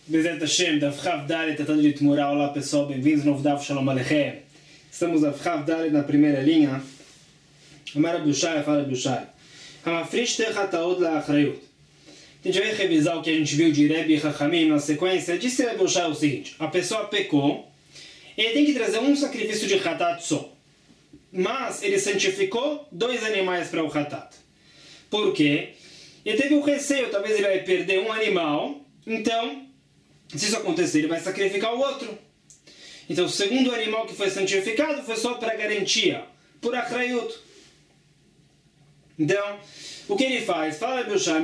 Bezerra Hashem, Daf Chav Dalet, tratado de Tmurá. Olá pessoal, bem-vindos ao novo Daf Shalom Aleichem. Estamos Daf Chav Dalet na primeira linha. Amar Rabi Ushai, fala Rabi Ushai. Hamafrish techataot la'achrayut. A gente vai revisar o que a gente viu de Rebbe e Chachamim na sequência. Disse Rabi Ushai o seguinte: a pessoa pecou, ele tem que trazer um sacrifício de Hatat só. Mas ele santificou 2 animais para o Hatat. Por quê? Ele teve um receio, talvez ele vai perder um animal. Então, se isso acontecer, ele vai sacrificar o outro. Então, o segundo animal que foi santificado foi só para garantia, por achrayut. Então, o que ele faz? Fala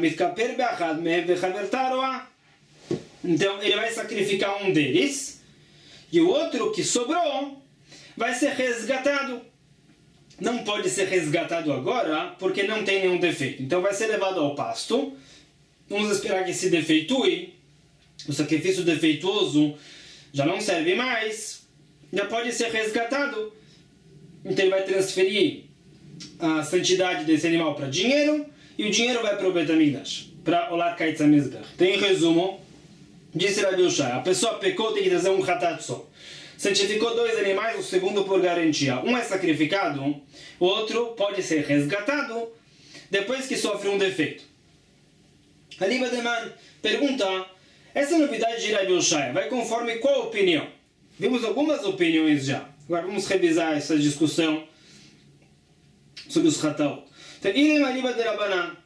então, ele vai sacrificar um deles, e o outro que sobrou vai ser resgatado. Não pode ser resgatado agora, porque não tem nenhum defeito. Então, vai ser levado ao pasto. Vamos esperar que se defeitue. O sacrifício defeituoso já não serve mais, já pode ser resgatado. Então ele vai transferir a santidade desse animal para dinheiro, e o dinheiro vai para o Bet HaMikdash, para Olat Kaitz HaMizbech. Então, em resumo, disse Rabi Ushai, a pessoa pecou, tem que trazer um Hatat só. Santificou 2 animais, o segundo por garantia. Um é sacrificado, o outro pode ser resgatado depois que sofre um defeito. Ali Bademan pergunta: essa novidade de Rabi Ushai vai conforme qual opinião? Vimos algumas opiniões já. Agora vamos revisar essa discussão sobre os Hataot. Então, Ilem Aliba de Rabanan.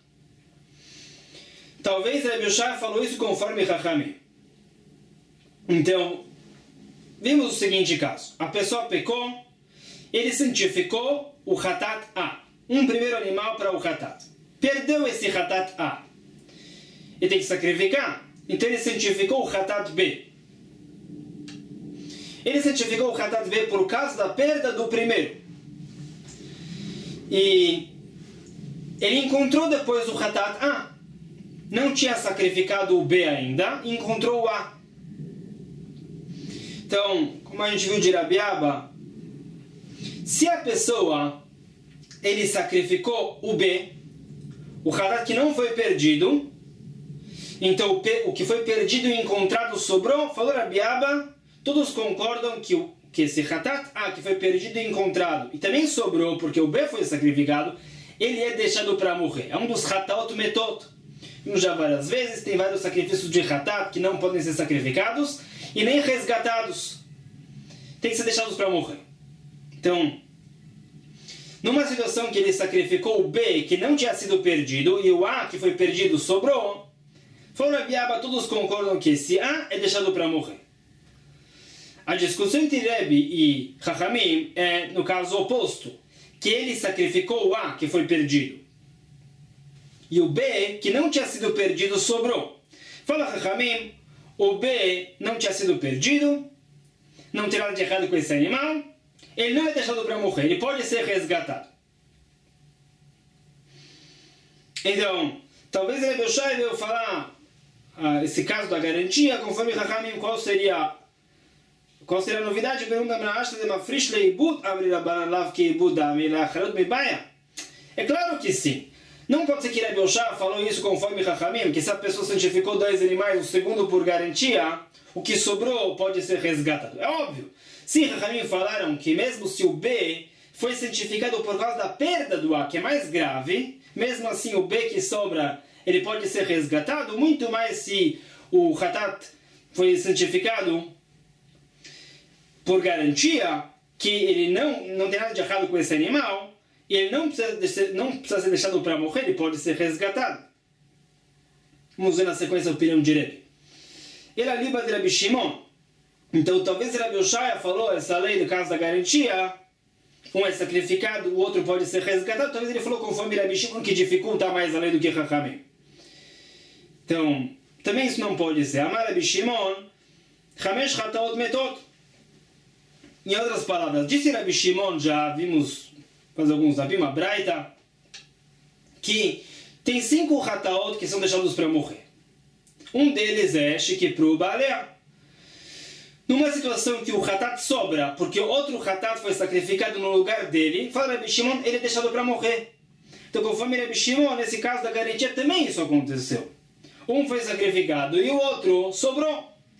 Talvez Rabi Ushai falou isso conforme Chachamim. Então, vimos o seguinte caso. A pessoa pecou, ele santificou o Hatat A. Um primeiro animal para o Hatat. Perdeu esse Hatat A. Ele tem que sacrificar. Então ele santificou o Hatat B. Ele santificou o Hatat B por causa da perda do primeiro. E ele encontrou depois o Hatat A. Não tinha sacrificado o B ainda, encontrou o A. Então, como a gente viu de Rabi Abba, se a pessoa ele sacrificou o B, o Hatat que não foi perdido, então o que foi perdido e encontrado sobrou, falou Rabi Abba, todos concordam que esse Hatat A que foi perdido e encontrado, e também sobrou porque o B foi sacrificado, ele é deixado para morrer. É um dos Hataot Metot. Vimos já várias vezes, tem vários sacrifícios de Hatat que não podem ser sacrificados e nem resgatados. Tem que ser deixados para morrer. Então, numa situação que ele sacrificou o B que não tinha sido perdido e o A que foi perdido sobrou, falou Rabi Abba, todos concordam que esse A é deixado para morrer. A discussão entre Rebbe e Chachamim é no caso oposto, que ele sacrificou o A que foi perdido e o B que não tinha sido perdido sobrou. Fala Chachamim, o B não tinha sido perdido, não tem nada de errado com esse animal, ele não é deixado para morrer, ele pode ser resgatado. Então, talvez Rabi Ushai veio falar esse caso da garantia, conforme Chachamim, qual seria a novidade? Pergunta é claro que sim. Não pode ser que Rabi Ushai falou isso conforme Chachamim, que se a pessoa santificou 2 animais, o segundo por garantia, o que sobrou pode ser resgatado. É óbvio. Se Chachamim falaram que mesmo se o B foi santificado por causa da perda do A, que é mais grave, mesmo assim o B que sobra ele pode ser resgatado, muito mais se o Hatat foi santificado por garantia, que ele não tem nada de errado com esse animal, e ele não precisa ser deixado para morrer, ele pode ser resgatado. Vamos ver na sequência a opinião de Rebbe. Ele ali de Rabi Shimon. Então talvez Rabi Ushai falou essa lei do caso da garantia, um é sacrificado, o outro pode ser resgatado, talvez ele falou conforme Rabi Shimon, que dificulta mais a lei do que Chachamim. Então, também isso não pode ser. Amar Rabi Shimon, Chamesh Hataot Metot. Em outras palavras, disse Rabi Shimon, já vimos faz alguns Rabim, a Braita, que tem 5 Hataot que são deixados para morrer. Um deles é Shekipru Baalea. Numa situação que o Hatat sobra, porque outro Hatat foi sacrificado no lugar dele, fala Rabi Shimon, ele é deixado para morrer. Então, conforme Rabi Shimon, nesse caso da garantia, também isso aconteceu. Um foi sacrificado e o outro sobrou.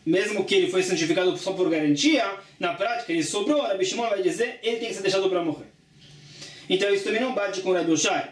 mesmo que ele foi santificado só por garantia, na prática ele sobrou, Rabi Shimon vai dizer, ele tem que ser deixado para morrer. Então isso também não bate com Rabi Oshaya.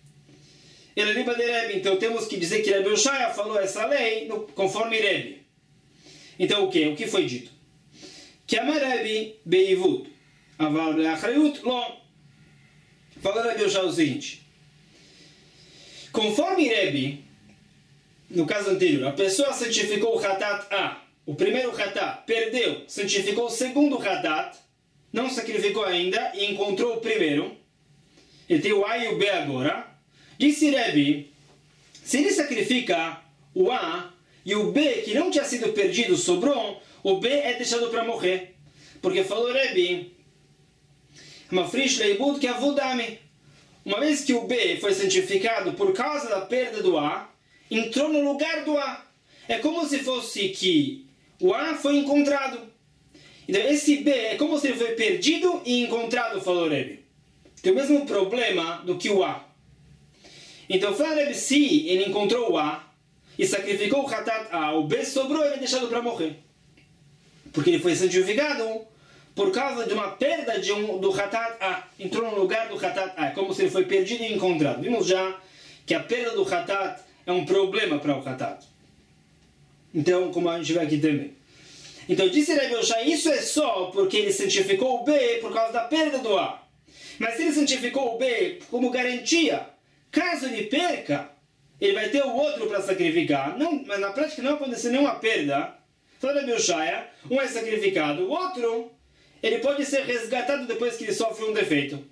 Então temos que dizer que Rabi Oshaya falou essa lei conforme Rebbe. Então o que? O que foi dito? Que Amar Rebbe beivud, aval leachrayut lo. Falou Rabi Oshaya o seguinte. Conforme Rebbe, no caso anterior, a pessoa santificou o Hatat A, o primeiro Hatat, perdeu, santificou o segundo Hatat, não sacrificou ainda e encontrou o primeiro, ele tem o A e o B agora. Disse Rebbe, se ele sacrifica o A e o B que não tinha sido perdido sobrou, o B é deixado para morrer. Porque falou Rebbe, Mafrish leibud que avodame. Uma vez que o B foi santificado por causa da perda do A, entrou no lugar do A. É como se fosse que o A foi encontrado. Então esse B é como se ele foi perdido e encontrado, falou Rebbe. Tem o mesmo problema do que o A. Então falou Rebbe, se ele encontrou o A e sacrificou o Hatat A, o B sobrou, ele é deixado para morrer. Porque ele foi santificado por causa de uma perda do Hatat A. Entrou no lugar do Hatat A. É como se ele foi perdido e encontrado. Vimos já que a perda do Hatat é um problema para o Hatat. Então, como a gente vê aqui também. Então, disse Rabi Oshaya, isso é só porque ele santificou o B por causa da perda do A. Mas se ele santificou o B como garantia, caso ele perca, ele vai ter o outro para sacrificar. Não, mas na prática não aconteceu nenhuma perda. Falou Rabi Oshaya, um é sacrificado, o outro ele pode ser resgatado depois que ele sofre um defeito.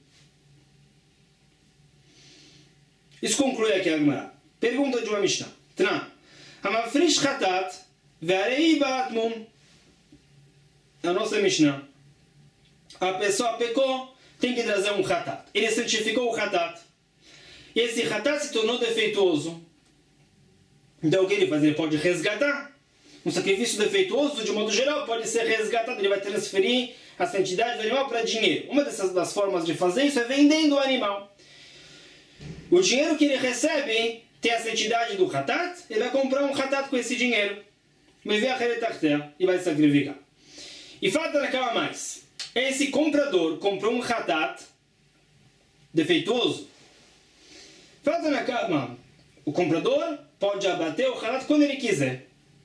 Isso conclui aqui a Gemara. Pergunta de uma Mishnah. Tran. Hamafrish Hatat ve'arei baratmum. A nossa Mishnah. A pessoa pecou, tem que trazer um Hatat. Ele santificou o Hatat. E esse Hatat se tornou defeituoso. Então o que ele faz? Ele pode resgatar. Um sacrifício defeituoso, de modo geral, pode ser resgatado. Ele vai transferir a santidade do animal para dinheiro. Uma das formas de fazer isso é vendendo o animal. O dinheiro que ele recebe tem a santidade do Hatat, ele vai comprar um Hatat com esse dinheiro. E vai sacrificar. E falta naquela mais. Esse comprador comprou um Hatat defeituoso. Falta naquela. O comprador pode abater o Hatat quando ele quiser.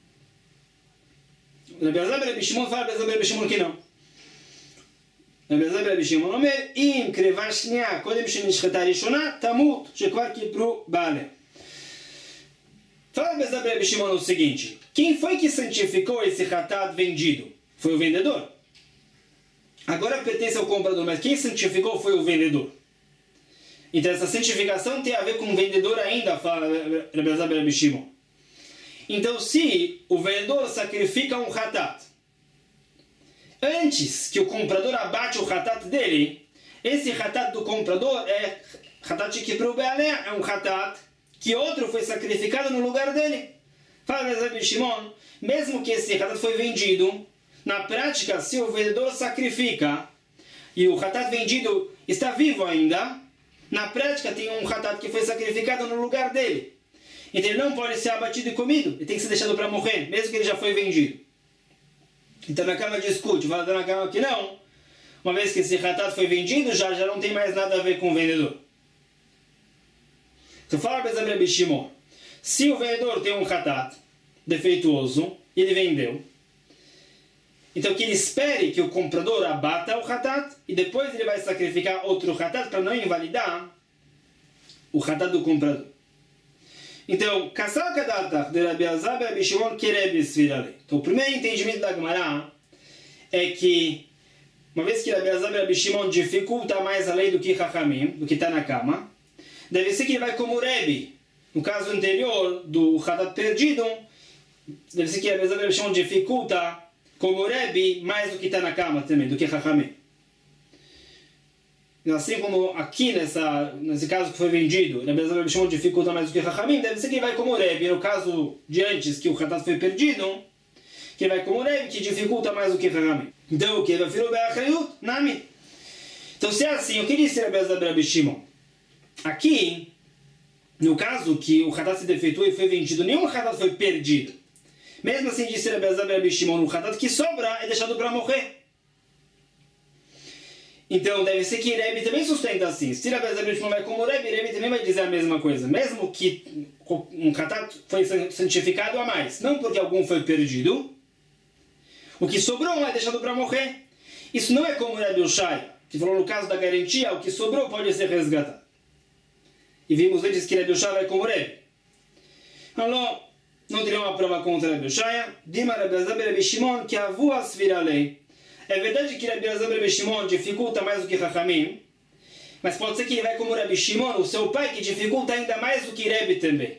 Rabi Elazar Rabi Shimon fala Rabi Shimon que não. Rabi Elazar Rabi Shimon אומר, אם קרבה שנייה קודם שנשחטה ראשונה, תמות, שכבר קיבלו בעליה. Fala Rabi Elazar Rabi Shimon o seguinte, quem foi que santificou esse Hatat vendido? Foi o vendedor. Agora pertence ao comprador, mas quem santificou foi o vendedor. Então essa santificação tem a ver com o vendedor ainda, fala Rabi Elazar Rabi Shimon. Então, se o vendedor sacrifica um Hatat, antes que o comprador abate o Hatat dele, esse Hatat do comprador é Hatat que pro Bealé, é um Hatat que outro foi sacrificado no lugar dele. Fala Rabi Shimon, mesmo que esse Hatat foi vendido, na prática, se o vendedor sacrifica e o Hatat vendido está vivo ainda, na prática tem um Hatat que foi sacrificado no lugar dele. Então ele não pode ser abatido e comido, ele tem que ser deixado para morrer, mesmo que ele já foi vendido. Então na cama discute, vai dar na cama que não. Uma vez que esse Hatat foi vendido, já não tem mais nada a ver com o vendedor. Então fala para Rabi Shimon, se o vendedor tem um Hatat defeituoso, e ele vendeu, então que ele espere que o comprador abata o Hatat, e depois ele vai sacrificar outro Hatat para não invalidar o Hatat do comprador. Então, Kassal Kadatach de Rabi Elazar e Rabi Shimon Kerebi Svirale. Então, o primeiro entendimento da Gemara é que, uma vez que Rabi Elazar e Rabi Shimon dificulta mais a lei do que Chachamim, do que está na cama, deve ser que ele vai como Rebbe. No caso anterior, do Hatat perdido, deve ser que Rabi Elazar e Rabi Shimon dificulta como Rebbe mais do que está na cama também, do que Chachamim. Assim como aqui nesse caso que foi vendido, Rabi Elazar Rabi Shimon dificulta mais do que Chachamim, deve ser que ele vai como Rebbe. No caso de antes, que o Hatat foi perdido, que ele vai como Rebbe, que dificulta mais do que Chachamim. Então o que? Ele vai virar o Be'achrayut, Nami. Então se é assim, o que disse Rabi Elazar Rabi Shimon? Aqui, no caso que o Hatat se defeituou e foi vendido, nenhum Hatat foi perdido. Mesmo assim, disse Rabi Elazar e Rabi Shimon, o Hatat que sobra é deixado para morrer. Então, deve ser que Rebbe também sustenta assim. Se Rabi Elazar e Rabi Shimon vai como Rebbe, Rebbe também vai dizer a mesma coisa. Mesmo que um Hatat foi santificado a mais, não porque algum foi perdido, o que sobrou é deixado para morrer. Isso não é como Rabi Ushaya, que falou no caso da garantia, o que sobrou pode ser resgatado. E vimos antes que Rabi Ushaya vai como Rebbe. Não teria uma prova contra Rabi Ushaya. Dima Rabi Elazar e Rabi Shimon que avuas viralei. É verdade que Rabi Elazar e Rabi Shimon dificulta mais do que Chachamim, mas pode ser que ele vai como Rabi Shimon, o seu pai, que dificulta ainda mais do que Rebbe também.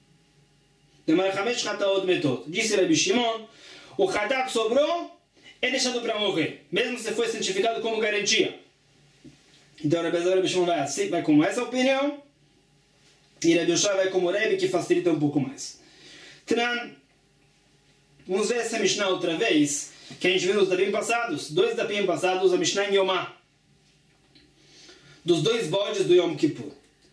Disse Rabi Shimon, o Hatat sobrou é deixado para morrer, mesmo se foi santificado como garantia. Então Rabi Elazar e Rabi Shimon vai como essa opinião, e Rabi Ushaya vai como Rebbe, que facilita um pouco mais. Vamos ver essa Mishnah outra vez, que a gente viu nos Dapim passados, 2 Dapim passados, a Mishnah em Yomá, dos 2 bodes do Yom Kippur.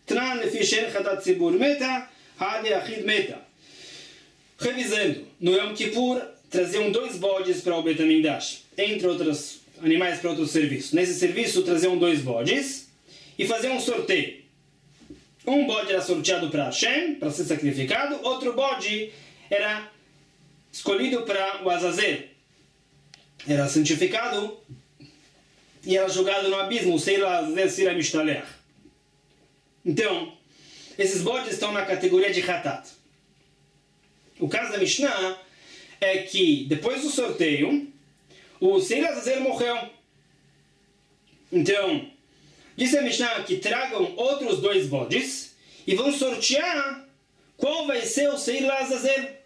Revisando, no Yom Kippur traziam 2 bodes para o Bet HaMikdash, entre outros animais para outro serviço. Nesse serviço traziam 2 bodes e faziam um sorteio. Um bode era sorteado para Hashem, para ser sacrificado, outro bode era escolhido para o Azazel. Era santificado e era jogado no abismo, o Seir Azazel Sira Mishtaleach. Então, esses bodes estão na categoria de Hatat. O caso da Mishnah é que, depois do sorteio, o Seir Azazel morreu. Então, disse a Mishnah que tragam outros 2 bodes e vão sortear qual vai ser o Seir Azazel.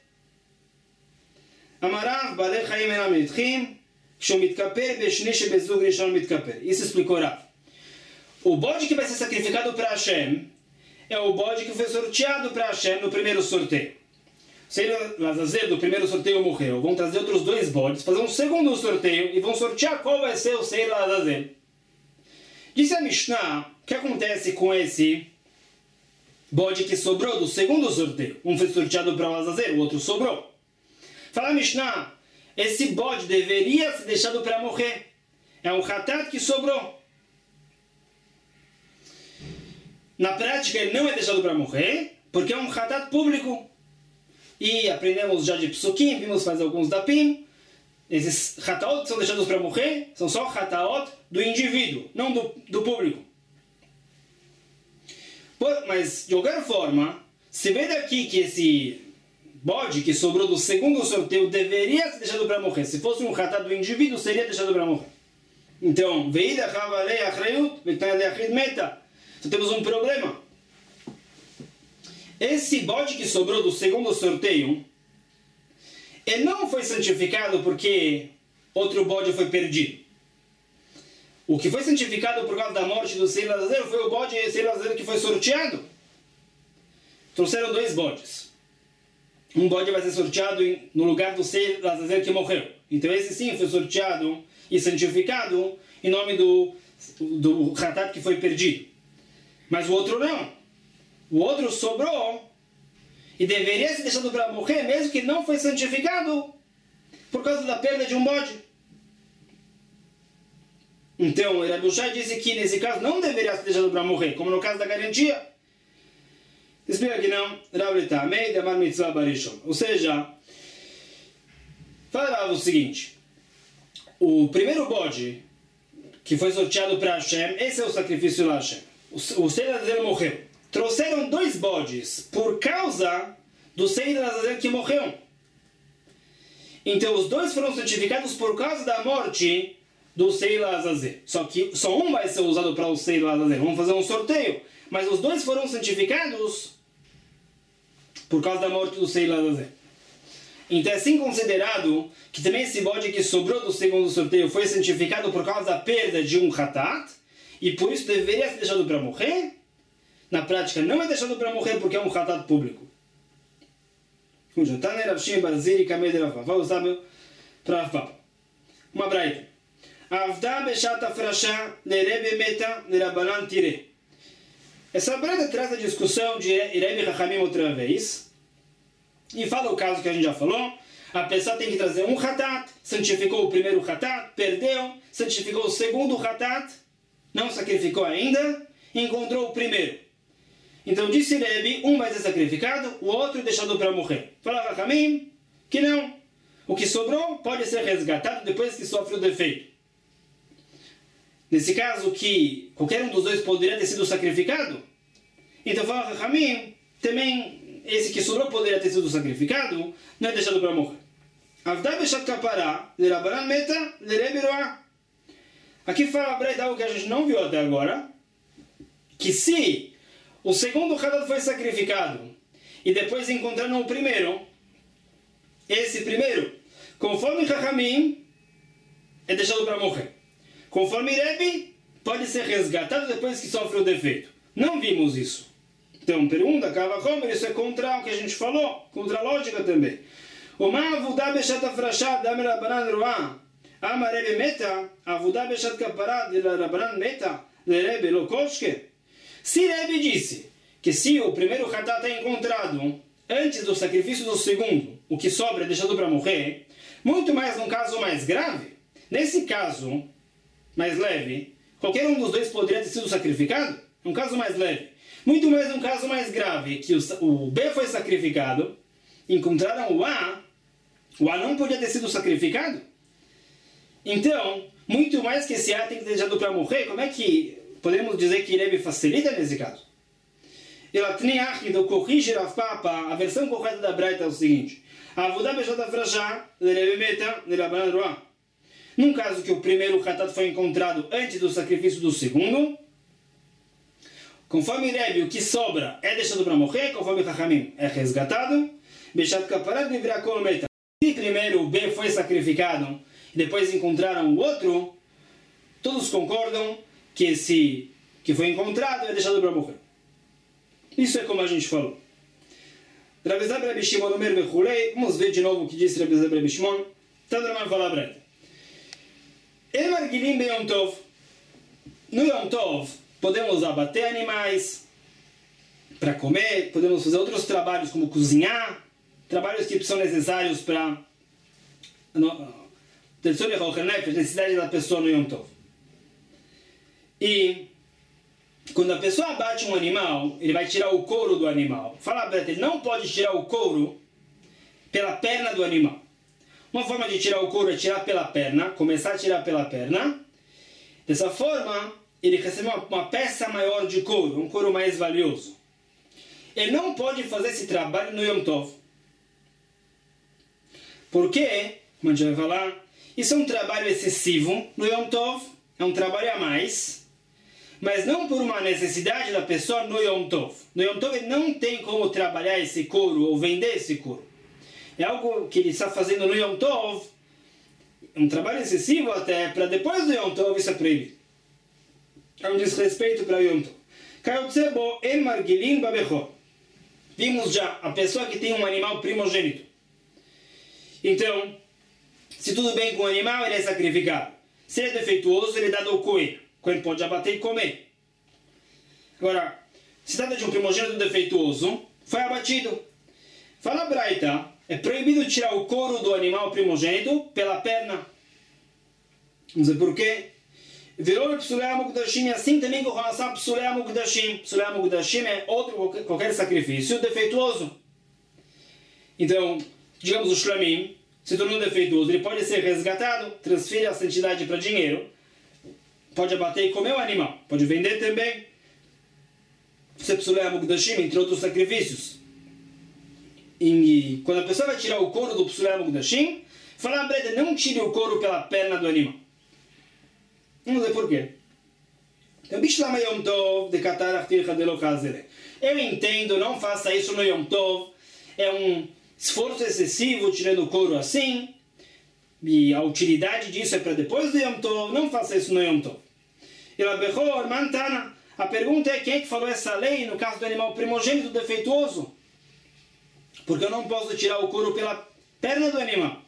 Amarav Balei Chaim Enam Nidchim Kshomitkaper Beshni Shebezug Rishon Mitkaper. Isso explicou Rav. O bode que vai ser sacrificado para Hashem é o bode que foi sorteado para Hashem no primeiro sorteio. O Seir Azazel do primeiro sorteio morreu. Vão trazer outros 2 bodes, fazer um segundo sorteio e vão sortear qual vai ser o Seir Azazel. Disse a Mishnah, o que acontece com esse bode que sobrou do segundo sorteio? Um foi sorteado para o Azazel, o outro sobrou. Fala a Mishnah, esse bode deveria ser deixado para morrer. É um Hatat que sobrou. Na prática, ele não é deixado para morrer, porque é um Hatat público. E aprendemos já de Psukim, vimos fazer alguns Dapim. Esses Hataot que são deixados para morrer são só Hataot do indivíduo, não do público. Mas, de qualquer forma, se vê daqui que esse bode que sobrou do segundo sorteio deveria ser deixado para morrer. Se fosse um Hatat do indivíduo, seria deixado para morrer. Então, Veida Chavalei Achrayut, Vetane Achid Meta. Então temos um problema. Esse bode que sobrou do segundo sorteio, ele não foi santificado porque outro bode foi perdido. O que foi santificado por causa da morte do Seir Azazel foi o bode Seir Azazel que foi sorteado. Trouxeram 2 bodes. Um bode vai ser sorteado no lugar do Seir Azazel que morreu. Então esse sim foi sorteado e santificado em nome do Hatat que foi perdido. Mas o outro não. O outro sobrou e deveria ser deixado para morrer, mesmo que não foi santificado por causa da perda de um bode. Então, Rabi Ushaya disse que nesse caso não deveria ser deixado para morrer, como no caso da garantia. Explica que não. Ou seja, fala o seguinte: o primeiro bode que foi sorteado para Hashem, esse é o sacrifício de Hashem. O Seir Azazel morreu. Trouxeram 2 bodes por causa do Seir Azazel que morreu. Então os 2 foram santificados por causa da morte do Seir Azazel. Só que só um vai ser usado para o Seir Azazel. Vamos fazer um sorteio. Mas os 2 foram santificados por causa da morte do Seir Azazel. Então é assim considerado que também esse bode que sobrou do segundo sorteio foi santificado por causa da perda de um Hatat, e por isso deveria ser deixado para morrer. Na prática não é deixado para morrer porque é um Hatat público. Vamos usar para Rav. Uma braita. Avda beshat afrasha lerebe meta lerabanan tire. Essa braita traz a discussão de Rebbe Chachamim outra vez. E fala o caso que a gente já falou. A pessoa tem que trazer um hatat, santificou o primeiro hatat, perdeu, santificou o segundo hatat, não sacrificou ainda, encontrou o primeiro. Então disse Rebbe, um vai ser sacrificado, o outro deixado para morrer. Fala Rachamim que não. O que sobrou pode ser resgatado depois que sofre o defeito. Nesse caso que qualquer um dos dois poderia ter sido sacrificado, então fala Rachamim, também esse que sobrou poderia ter sido sacrificado, não é deixado para morrer. Avda beshat kapará, lerabanan meta, lerebe roá. Aqui fala a Breita algo que a gente não viu até agora, que se o segundo hatat foi sacrificado e depois encontraram o primeiro, esse primeiro, conforme Chachamim, é deixado para morrer. Conforme Rebbe, pode ser resgatado depois que sofre o defeito. Não vimos isso. Então, pergunta, Kava Homer, isso é contra o que a gente falou, contra a lógica também. Uma avudá beshat afrashá dam rabanan roá, ama Rebbe meta, avudá beshat kapará de rabanan meta, le Rebbe lo koshke. Se Rebbe disse que se o primeiro hatat é encontrado antes do sacrifício do segundo, o que sobra é deixado para morrer, muito mais num caso mais grave, nesse caso mais leve, qualquer um dos dois poderia ter sido sacrificado, um caso mais leve. Muito mais num caso mais grave, que o B foi sacrificado, encontraram o A não podia ter sido sacrificado. Então, muito mais que esse A tem que ter deixado para morrer, como é que podemos dizer que Rebbe facilita nesse caso? Então, corrige Rav Papa, a versão correta da Breita é o seguinte: Avudá beshat afrashá, lerebe meta, lerabanan roá. Num caso que o primeiro hatat foi encontrado antes do sacrifício do segundo, conforme Rebbe, o que sobra é deixado para morrer, conforme Chachamim é resgatado, beshat kapará livra kol meta. Se primeiro o B foi sacrificado e depois encontraram o outro, todos concordam que esse que foi encontrado é deixado para morrer. Isso é como a gente falou. Rabbi Zebra Rabbi Shimon Omer Bechulei. Vamos ver de novo o que disse Rabbi Zebra Rabbi Shimon. Tandraman fala a Breita. El Margilim be Yom Tov. No Yom Tov podemos abater animais para comer, podemos fazer outros trabalhos como cozinhar, trabalhos que são necessários para a necessidade da pessoa no Yom Tov. E quando a pessoa abate um animal, ele vai tirar o couro do animal. Fala a Breita, ele não pode tirar o couro pela perna do animal. Uma forma de tirar o couro é tirar pela perna, começar a tirar pela perna. Dessa forma, ele recebe uma peça maior de couro, um couro mais valioso. Ele não pode fazer esse trabalho no Yom Tov. Por quê? Como a gente vai falar, isso é um trabalho excessivo no Yom Tov, é um trabalho a mais, mas não por uma necessidade da pessoa no Yom Tov. No Yom Tov ele não tem como trabalhar esse couro ou vender esse couro. É algo que ele está fazendo no Yom Tov, um trabalho excessivo até, para depois do Yom Tov isso é proibido. É um desrespeito para o Yom Tov. Kayotzebo el margilin babechor. Vimos já a pessoa que tem um animal primogênito. Então, se tudo bem com o animal, ele é sacrificado. Se ele é defeituoso, ele é dado ao coelho. O coelho pode abater e comer. Agora, se trata de um primogênito defeituoso, foi abatido. Fala a Breita, é proibido tirar o couro do animal primogênito pela perna. Vamos ver por quê? Virou Psulei HaMukdashim, assim também com relação a Psulei HaMukdashim. Psulei HaMukdashim é outro qualquer sacrifício defeituoso. Então, digamos o Shlamim se tornou defeituoso, ele pode ser resgatado, transfere a santidade para dinheiro, pode abater e comer o animal, pode vender também. Isso é Psulei HaMukdashim, entre outros sacrifícios. E quando a pessoa vai tirar o couro do Psulei HaMukdashim, fala a Breita, não tire o couro pela perna do animal. Vamos ver por quê. Eu entendo, não faça isso no Yom Tov. É um esforço excessivo tirando o couro assim. E a utilidade disso é para depois do Yom Tov. Não faça isso no Yom Tov. A pergunta é quem é que falou essa lei no caso do animal primogênito defeituoso? Porque eu não posso tirar o couro pela perna do animal.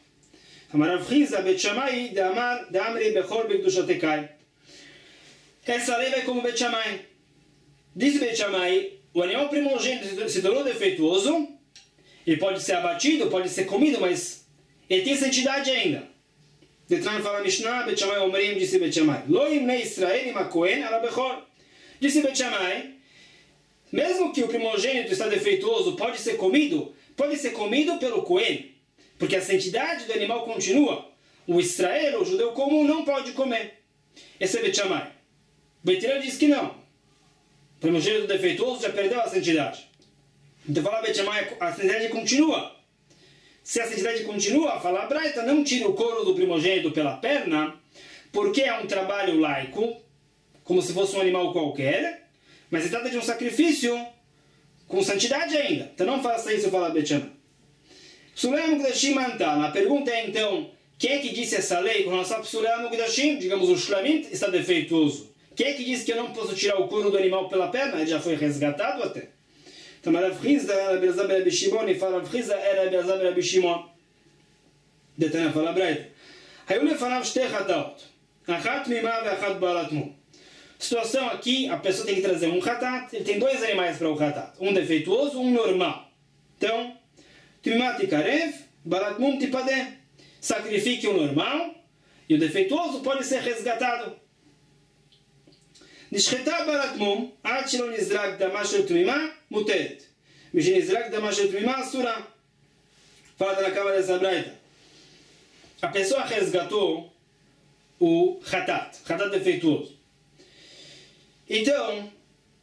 Essa lei vai como Bet Shammai. Diz Bet Shammai, o animal primogênito se tornou defeituoso, ele pode ser abatido, pode ser comido, mas ele tem santidade ainda. Detran fala Mishnah, Bet Shammai Omrim, disse Bet Shammai. Lo imnei Israel im ha-Kohen ala bechor. Disse Bet Shammai, mesmo que o primogênito está defeituoso, pode ser comido pelo Kohen, porque a santidade do animal continua. O Israel, o judeu comum, não pode comer. Esse é Bet Shammai. Bet Hillel diz que não. O primogênito defeituoso já perdeu a santidade. Então fala Bet Shammai, a santidade continua. Se a santidade continua, fala a Braita, não tire o couro do primogênito pela perna, porque é um trabalho laico, como se fosse um animal qualquer, mas se trata de um sacrifício com santidade ainda. Então não faça isso, fala Bet Shammai. Psulei Mukdashim Antal. A pergunta é então, quem é que disse essa lei? Quando nós falamos Psulei Mukdashim, digamos, o Shlamim está defeituoso. Quem é que disse que eu não posso tirar o couro do animal pela perna? Ele já foi resgatado até. Então, Rav Chizda era Be'ezab Rabbi Shimon, e fala Rav Chizda era Be'ezab Rabbi Shimon. Detana fala Braita. Hayu lefanav shtei chataot. Achat mimah ve'achat ba'alat mum. Situação aqui, a pessoa tem que trazer um chatat, ele tem dois animais para o chatat. Um defeituoso, um normal. Então, Tmimah tikarev, ba'alat mum tipadeh. Sacrifique o normal, e o defeituoso pode ser resgatado. נשחטה בעלת מום, עד שלא נזרק דמה של תמימה, מותרת. משנזרק דמה של תמימה, אסורה. Fala na câmara dessa braita. A pessoa resgatou o hatat defeituoso. Então,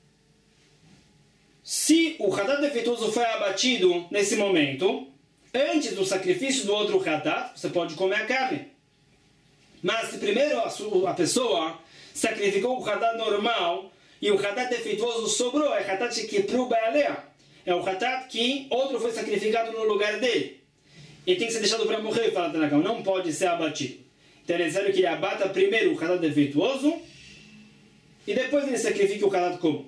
se o hatat defeituoso foi abatido nesse momento, antes do sacrifício do outro hatat, você pode comer a carne. Mas se primeiro a pessoa sacrificou o hatat normal e o hatat defeituoso sobrou, é o hatat que pruba alea. É o hatat que outro foi sacrificado no lugar dele. Ele tem que ser deixado para morrer, fala Tanakam, não pode ser abatido. Então é necessário que ele abata primeiro o hatat defeituoso e depois ele sacrifique o hatat comum.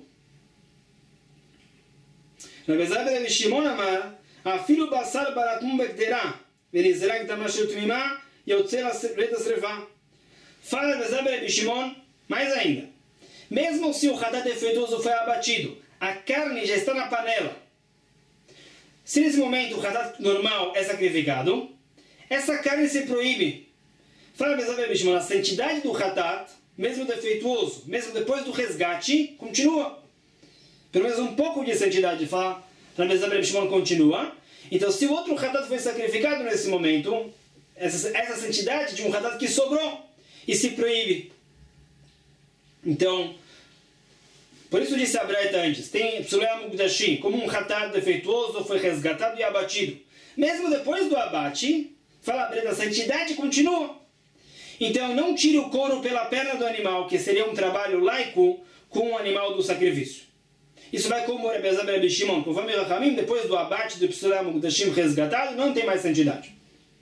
Rabbi Rabbi Shimon amar, afilo basar barat mum bekterá, ונזרק דמה של תמימה, יוצא לשרפה. Fala Rabbi Shimon, mais ainda. Mesmo se o hatat defeituoso foi abatido, a carne já está na panela. Se nesse momento o hatat normal é sacrificado, essa carne se proíbe. Fala Rabbi Shimon, a santidade do hatat, mesmo defeituoso, mesmo depois do resgate, continua. Pelo menos um pouco de santidade, fala Rabbi Shimon, continua. Então, se o outro hatat foi sacrificado nesse momento, essa santidade de um hatat que sobrou e se proíbe. Então, por isso disse a Braita antes, tem Psulei Mukdashim, como um hatat defeituoso foi resgatado e abatido. Mesmo depois do abate, fala a Braita, a santidade continua. Então, não tire o couro pela perna do animal, que seria um trabalho laico com o animal do sacrifício. Isso vai como Rabbi Shimon, conforme Rachamim, depois do abate do Psulei Mukdashim resgatado, não tem mais santidade.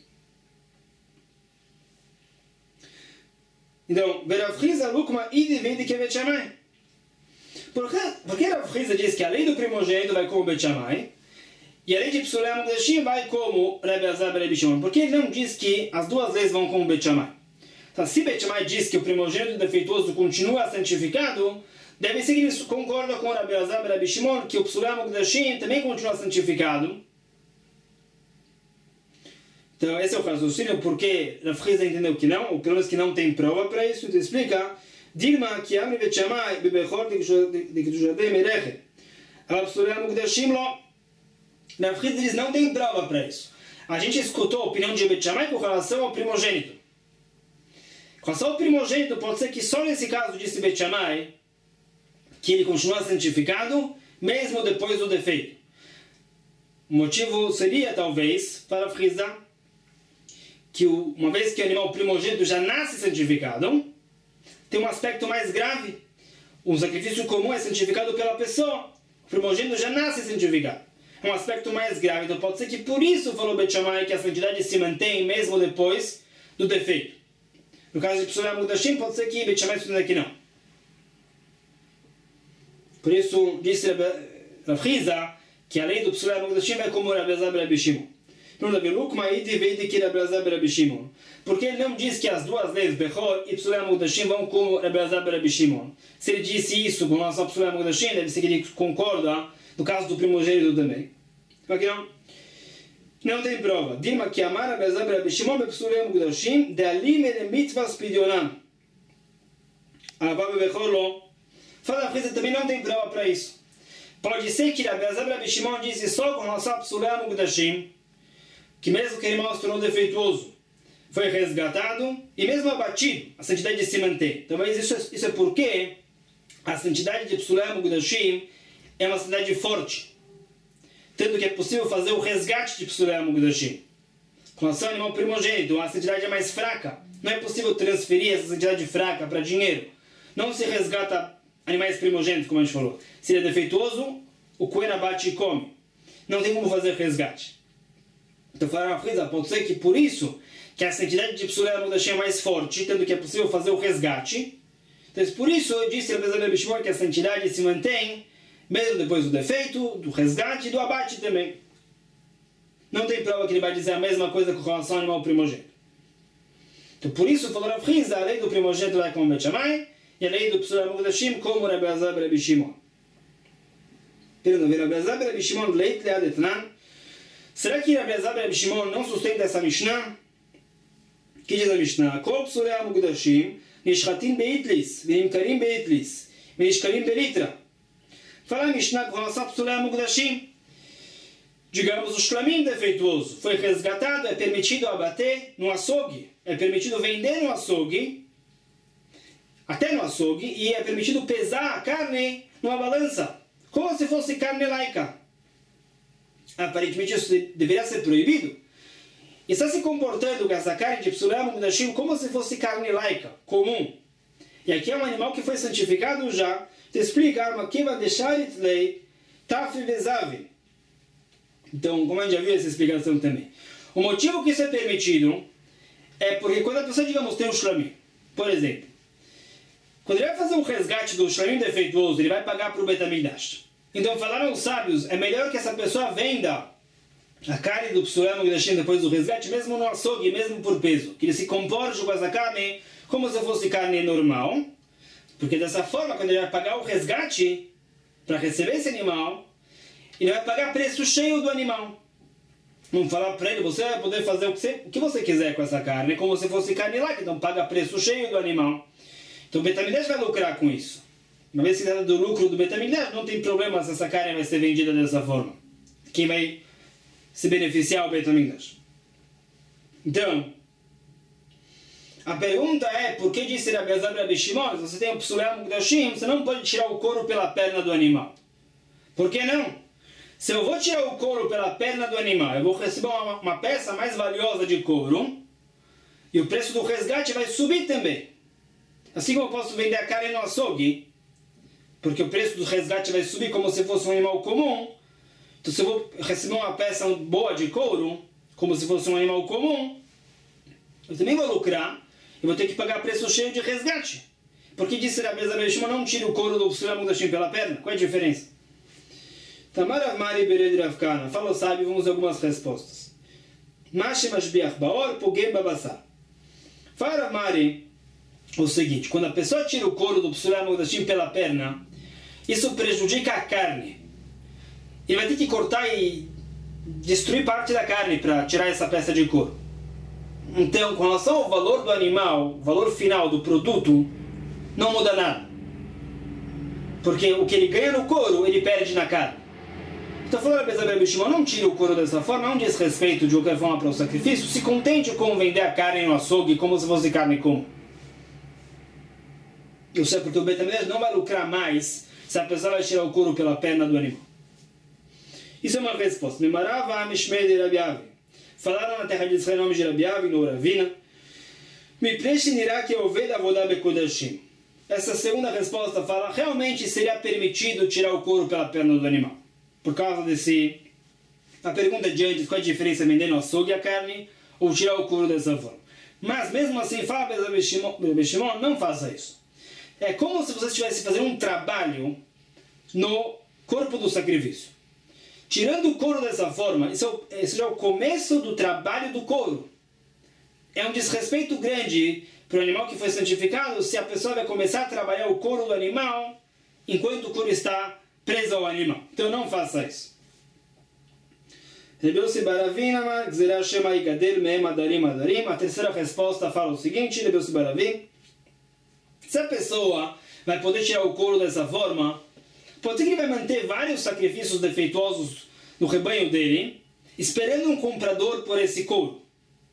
Então, Rav Chizda lukma idi vende que Bet Shammai. Por que Rav Chizda diz que a lei do primogênito vai como Bet Shammai e a lei de Psulei Mukdashim vai como Rabbi Shimon? Por que ele não diz que as duas leis vão como Bet Shammai? Então, se Bet Shammai diz que o primogênito defeituoso continua santificado, deve ser que ele concorda com Rabbi Shimon que o Psulei Mukdashim também continua santificado. Então, esse é o raciocínio, porque Rav Chizda entendeu que não, ou pelo menos que não tem prova para isso. Então, explica: Dilma que Amri Bet Shammai bebechor de Kedushatei merechet. Rav Psulei Mukdashim lo. Rav Chizda diz não tem prova para isso. A gente escutou a opinião de Bet Shammai com relação ao primogênito. Com relação ao primogênito, pode ser que só nesse caso disse Bet Shammai que ele continua santificado, mesmo depois do defeito. O motivo seria, talvez, para Rav Chizda, que uma vez que o animal primogênito já nasce santificado, tem um aspecto mais grave. O sacrifício comum é santificado pela pessoa. O primogênito já nasce santificado. É um aspecto mais grave. Então pode ser que por isso falou Bet Shammai que a santidade se mantém mesmo depois do defeito. No caso de Psulei Mukdashim, pode ser que Bet Shammai estuda que não. Por isso disse Rav Chizda que a lei do Psulei Mukdashim é como Rabbi Shimon. Porque ele não diz que as duas leis, Bechor e Psulei Mukdashim, vão como Rabbi Shimon. Se ele disse isso com relação a Psulei Mukdashim, deve ser que ele concorda no caso do primogênito também. Aqui não. Não tem prova. Dilma que amar Rabbi Shimon bepsulim mukdashim de alim ele mitzvahs pidionam. Avá bebechorlo. Fala a frase também não tem prova para isso. Pode ser que Rabbi Shimon disse só com relação a psulim mukdashim, que mesmo que o animal se tornou defeituoso, foi resgatado e mesmo abatido, a santidade se mantém. Talvez isso é porque a santidade de psulim mukdashim é uma santidade forte, tanto que é possível fazer o resgate de psulim mukdashim. Com relação ao animal primogênito, a santidade é mais fraca. Não é possível transferir essa santidade fraca para dinheiro. Não se resgata animais primogênitos, como a gente falou. Se ele é defeituoso, o Kohen abate e come. Não tem como fazer resgate. Então, falaram a frisa, pode ser que por isso que a santidade de psulim mukdashim é mais forte, tanto que é possível fazer o resgate. Então, por isso, eu disse Rabbi Shimon que a santidade se mantém mesmo depois do defeito, do resgate e do abate também. Não tem prova que ele vai dizer a mesma coisa com relação ao animal primogênito. Então, por isso, falou Rav Chisda, a lei do primogênito vai como Bet Shammai, e a lei do psulim mukdashim como Rabbi Elazar e Rabbi Shimon. Perdão, Rabbi Elazar e Rabbi Shimon leit leadetnan. Será que Rabbi Elazar e Rabbi Shimon não sustenta essa Mishnah? Que diz a Mishnah? Kol psulim mukdashim nishchatim beitlis, venimkarim beitlis, venishkarim belitra. Fala a Mishnah com relação a psulim mukdashim. Digamos, o shlamim defeituoso foi resgatado, é permitido abater no açougue, é permitido vender no açougue, até no açougue, e é permitido pesar a carne numa balança, como se fosse carne laica. Aparentemente isso deveria ser proibido. E está se comportando com essa carne de psulim mukdashim como se fosse carne laica, comum. E aqui é um animal que foi santificado já. Te explica, que vai deixar lei taf vezav. Então, como a gente já viu essa explicação também. O motivo que isso é permitido é porque quando a pessoa, digamos, tem um shlamim, por exemplo, quando ele vai fazer um resgate do shlamim defeituoso, ele vai pagar para o Bet HaMikdash. Então, falaram os sábios, é melhor que essa pessoa venda a carne do psulim mukdashim depois do resgate, mesmo no açougue, mesmo por peso. Que ele se comporte com essa carne como se fosse carne normal. Porque dessa forma, quando ele vai pagar o resgate para receber esse animal, ele vai pagar preço cheio do animal. Não falar para ele, você vai poder fazer o que você quiser com essa carne, como se fosse carne lá, então paga preço cheio do animal. Então o Bet HaMikdash vai lucrar com isso. Uma vez que está do lucro do Bet HaMikdash, não tem problema se essa carne vai ser vendida dessa forma. Quem vai se beneficiar é o Bet HaMikdash. Então, a pergunta é, por que disse Rabbi Elazar e Rabbi Shimon, se você tem o psulim mukdashim, você não pode tirar o couro pela perna do animal. Por que não? Se eu vou tirar o couro pela perna do animal, eu vou receber uma peça mais valiosa de couro, e o preço do resgate vai subir também. Assim como eu posso vender a carne no açougue, porque o preço do resgate vai subir como se fosse um animal comum. Então, se eu vou receber uma peça boa de couro, como se fosse um animal comum, eu também vou lucrar, e vou ter que pagar preço cheio de resgate. Por que disse Rabbi Elazar e Rabbi Shimon, não tira o couro do psulim mukdashim pela perna? Qual é a diferença? Tamar Mari Bered Rav Kahana. Fala o sábio, vamos a algumas respostas. Mashe Mashbiach Baor Pogem Babassar. Fala Mari o seguinte, quando a pessoa tira o couro do psulim mukdashim pela perna, isso prejudica a carne. Ele vai ter que cortar e destruir parte da carne para tirar essa peça de couro. Então, com relação ao valor do animal, o valor final do produto, não muda nada. Porque o que ele ganha no couro, ele perde na carne. Então, falando a Rabbi Shimon, não tira o couro dessa forma, não diz respeito de qualquer forma para o sacrifício, se contente com vender a carne no açougue como se fosse carne comum. Eu sei porque o Bet HaMikdash não vai lucrar mais se a pessoa vai tirar o couro pela perna do animal. Isso é uma resposta. Memarava Mishmei de Rabi Avi. Falaram na terra de Israel o nome de Rabi Avi, no Ravina. Me prescindirá que eu veja Avodah Bekodashim. Essa segunda resposta fala, realmente seria permitido tirar o couro pela perna do animal. Por causa desse... A pergunta de antes, qual é a diferença vender no açougue a carne ou tirar o couro dessa forma? Mas mesmo assim, fala Rabbi Shimon, não faça isso. É como se você estivesse fazendo um trabalho no corpo do sacrifício. Tirando o couro dessa forma, isso é o começo do trabalho do couro. É um desrespeito grande para o animal que foi santificado se a pessoa vai começar a trabalhar o couro do animal enquanto o couro está preso ao animal. Então não faça isso. Rebeu-se Baravina, Gzerah Shema Igadel, Mehem Adarim Adarim. A terceira resposta fala o seguinte, Rebeu-se Baravina. Se a pessoa vai poder tirar o couro dessa forma, pode ser que ele vai manter vários sacrifícios defeituosos no rebanho dele, esperando um comprador por esse couro.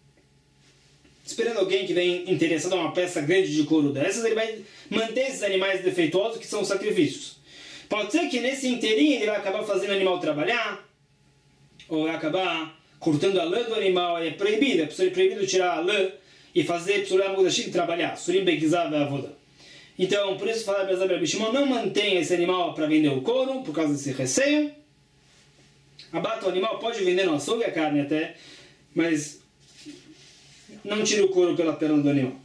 Esperando alguém que vem interessado em uma peça grande de couro dessas, ele vai manter esses animais defeituosos que são os sacrifícios. Pode ser que nesse inteirinho ele vai acabar fazendo o animal trabalhar, ou vai acabar cortando a lã do animal, é proibido tirar a lã e fazer psulam mudashim trabalhar, surim begizav avoda. Então, por isso fala Rabbi Shimon, não mantenha esse animal para vender o couro, por causa desse receio. Abata o animal, pode vender no açougue a carne até, mas não tire o couro pela perna do animal.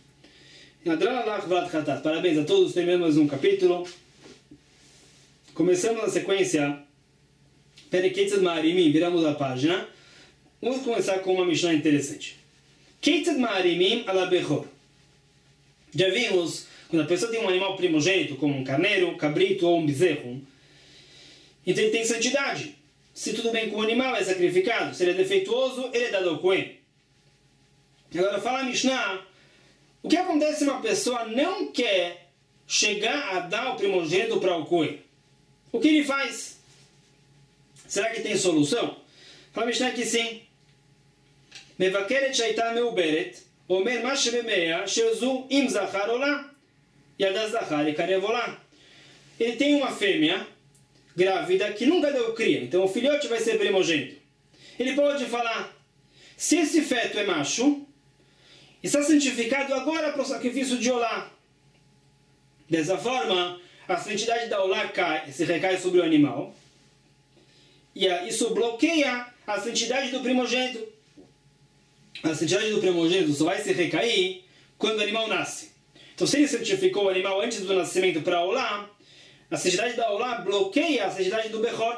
Parabéns a todos, terminamos um capítulo. Começamos a sequência Perek Ma'arimim, viramos a página. Vamos começar com uma Mishnah interessante. Ketzad Ma'arimim ala Bechor. Já vimos, quando a pessoa tem um animal primogênito, como um carneiro, cabrito ou um bezerro, então ele tem santidade. Se tudo bem com o animal, é sacrificado. Se ele é defeituoso, ele é dado ao Kohen. Agora fala a Mishnah, o que acontece se uma pessoa não quer chegar a dar o primogênito para o Kohen? O que ele faz? Será que tem solução? Fala a Mishnah que sim. Mevakeret shaita meuberet, omer ma shebemeia, shezu im zachar olá, yada zachar e karev olá. Ele tem uma fêmea grávida que nunca deu cria, então o filhote vai ser primogênito. Ele pode falar, se esse feto é macho, está santificado agora para o sacrifício de olá. Dessa forma, a santidade da olá se recai sobre o animal, e isso bloqueia a santidade do primogênito. A santidade do primogênito só vai se recair quando o animal nasce. Então, se ele santificou o animal antes do nascimento para a olá, a santidade da olá bloqueia a santidade do Bechor.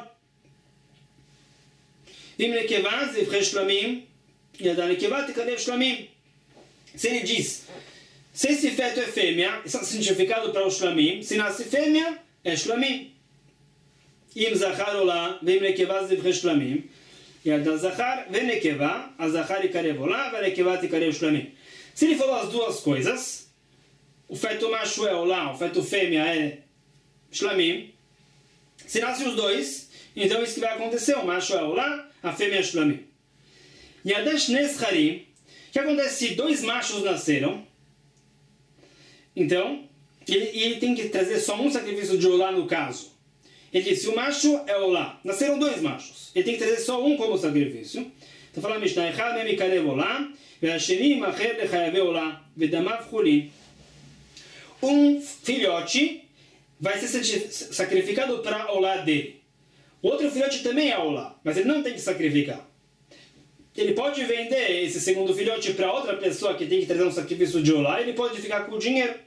Se ele diz, se esse feto é fêmea, está santificado para o shlamim, se nasce fêmea, é shlamim. Im zachar olá, vem nekevá zivre shlamim, yada zachar, vem nekevá, a zachar ikarev olá, vem nekevá tikarev shlamim. Se ele falou as duas coisas, o feto macho é olá, o feto fêmea é shlamim, se nasce os dois, então isso que vai acontecer, o macho é olá, a fêmea é shlamim. Yada shnei zcharim, o que acontece se dois machos nasceram? Então, ele tem que trazer só um sacrifício de olá no caso. Ele disse, o macho é olá. Nasceram dois machos. Ele tem que trazer só um como sacrifício. Então fala a Mishnah, Echad mem ikarev olá, ve'asheni macher lechayav olá, ve'damav chulin. Um filhote vai ser sacrificado para a olá dele. O outro filhote também é olá, mas ele não tem que sacrificar. Ele pode vender esse segundo filhote para outra pessoa que tem que trazer um sacrifício de olá, ele pode ficar com o dinheiro.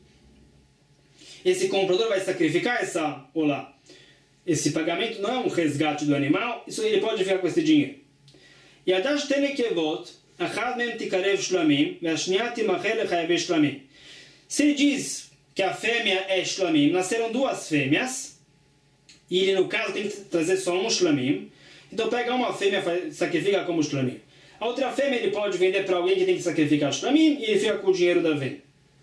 Esse comprador vai sacrificar essa olá. Esse pagamento não é um resgate do animal, isso ele pode ficar com esse dinheiro. Yadash tenekevot, achad mem tikarev shlamim, ve'ashniya timacher lechayav shlamim. Se ele diz que a fêmea é shlamim, nasceram duas fêmeas, e ele no caso tem que trazer só um shlamim, então pega uma fêmea e sacrifica como shlamim. A outra fêmea ele pode vender para alguém que tem que sacrificar shlamim, e ele fica com o dinheiro da venda.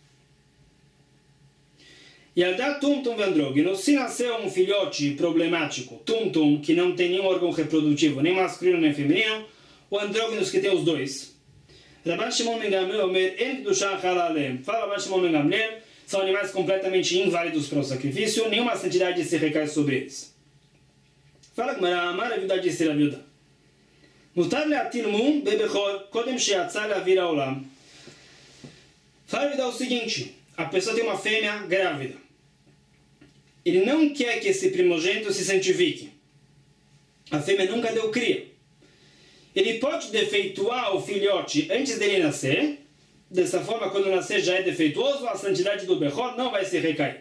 Yalda tumtum vendrógeno, se nasceu um filhote problemático, tumtum, que não tem nenhum órgão reprodutivo, nem masculino nem feminino, ou andrógenos que tem os dois. Rabban Shimon ben Gamliel omer en kedusha chala aleim. Fala Rabban Shimon ben Gamliel, são animais completamente inválidos para o sacrifício, nenhuma santidade se recai sobre eles. Fala Gemara, amar a vida disse a viúva. Mutar le'atil mum bebechor kodem she'atzah le'avir ha'olam. Fala a vida o seguinte, a pessoa tem uma fêmea grávida. Ele não quer que esse primogênito se santifique. A fêmea nunca deu cria. Ele pode defeituar o filhote antes dele nascer. Dessa forma, quando nascer já é defeituoso, a santidade do Bechor não vai se recair.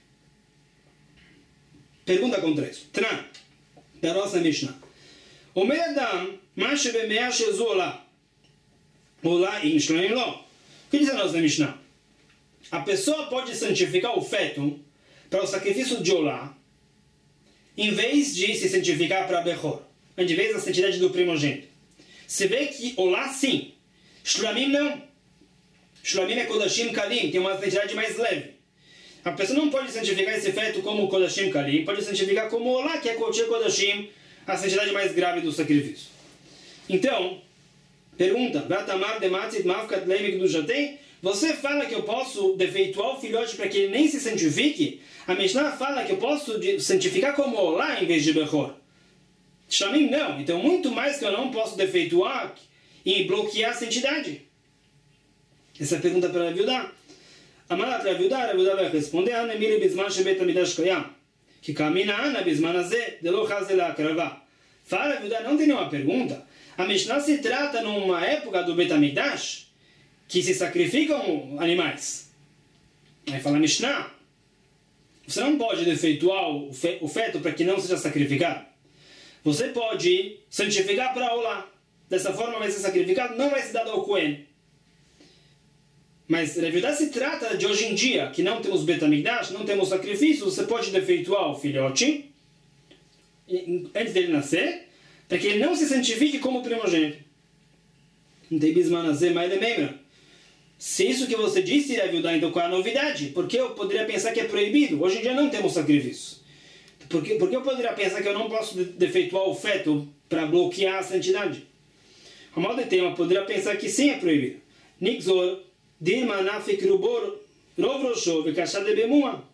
Pergunta contra isso. Tran, da nossa Mishnah. O me'adam, ma'ashe be'me'ah shezu olá. Olá im shlamim lo. O que diz a nossa Mishnah? A pessoa pode santificar o feto para o sacrifício de olá, em vez de se santificar para Bechor. em vez da santidade do primogênito. Se vê que Olá sim, Shlamim não. Shlamim é Kodashim Kalim, tem uma santidade mais leve. A pessoa não pode santificar esse feto como Kodashim Kalim, pode santificar como Olá, que é Kodashim, a santidade mais grave do sacrifício. Então, pergunta, você fala que eu posso defeituar o filhote para que ele nem se santifique? A Mishnah fala que eu posso santificar como Olá em vez de Bechor. Shlamim não, então muito mais que eu não posso defeituar e bloquear a santidade. Essa é a pergunta para Rav Yudá. Amarat Rav Yudá vai responder, Anemili Bisman Shebet Amidash Koyam, que camina Ana Bisman Azeh, Delo Chazela Akravá. Fala, Rav Yudá, não tem nenhuma pergunta. A Mishnah se trata numa época do Bet Amidash, que se sacrificam animais. Aí fala Mishnah, você não pode defeituar o feto para que não seja sacrificado. Você pode santificar para Olá. Dessa forma vai ser sacrificado, não vai ser dado ao Cohen. Mas, na verdade, se trata de hoje em dia, que não temos Bet Hamikdash, não temos sacrifício, você pode defeituar o filhote antes dele nascer, para que ele não se santifique como primogênito. Não tem bismanazé, mas ele membra. Se isso que você disse, Rav Yudá, então qual é a novidade? Porque eu poderia pensar que é proibido. Hoje em dia não temos sacrifício. Porque eu poderia pensar que eu não posso defeituar o feto para bloquear a santidade? A mal de tema poderia pensar que sim é proibido. Nixor, Dilma, Nafik, Rubor, Rovrosho, Vekashad de Bemua.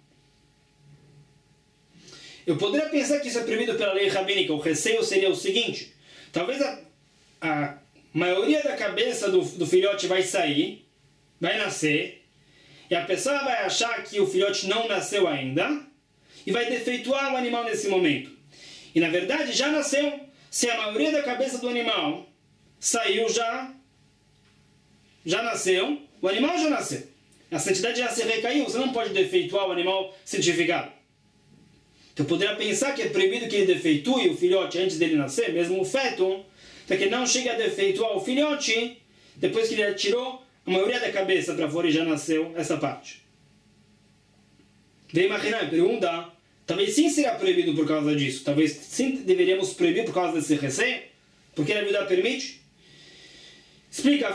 Eu poderia pensar que isso é proibido pela lei rabínica. O receio seria o seguinte: talvez a maioria da cabeça do filhote vai sair, vai nascer, e a pessoa vai achar que o filhote não nasceu ainda, e vai defeituar o animal nesse momento. E na verdade já nasceu. Se a maioria da cabeça do animal saiu já nasceu, o animal já nasceu. A santidade já se recaiu, você não pode defeituar o animal santificado. Então poderia pensar que é proibido que ele defeitue o filhote antes dele nascer, mesmo o feto, para que não chegue a defeituar o filhote depois que ele tirou a maioria da cabeça para fora e já nasceu essa parte. Vem imaginar e pergunta, talvez sim será proibido por causa disso, talvez sim deveríamos proibir por causa desse receio, porque a vida permite. Explica,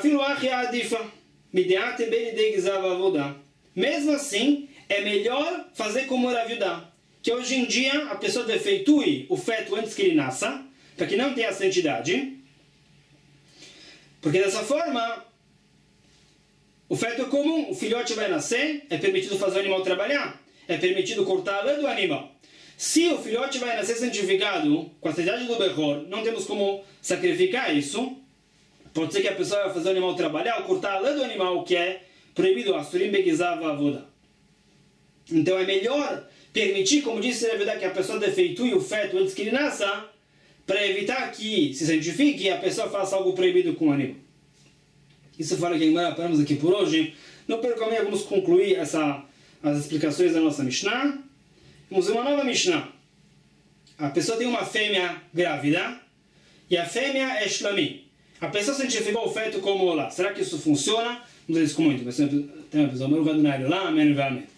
mesmo assim, é melhor fazer como Rav Yudá, que hoje em dia a pessoa defeitue o feto antes que ele nasça, para que não tenha santidade, porque dessa forma o feto é comum, o filhote vai nascer, é permitido fazer o animal trabalhar, é permitido cortar a lã do animal. Se o filhote vai nascer santificado com a santidade do Bechor, não temos como sacrificar isso. Pode ser que a pessoa vai fazer o animal trabalhar ou cortar a lã do animal, que é proibido, Asurim Begizava Avoda. Então é melhor permitir, como disse Rav Yudá, que a pessoa defeitue o feto antes que ele nasça, para evitar que se santifique e a pessoa faça algo proibido com o animal. Isso fala que agora paramos aqui por hoje. No percurso vamos concluir as explicações da nossa Mishnah. Vamos ver uma nova Mishnah. A pessoa tem uma fêmea grávida e a fêmea é Shlamim. A pessoa santificou o feto como Olá. Será que isso funciona? Vamos ver isso com muito. Tem uma pessoa,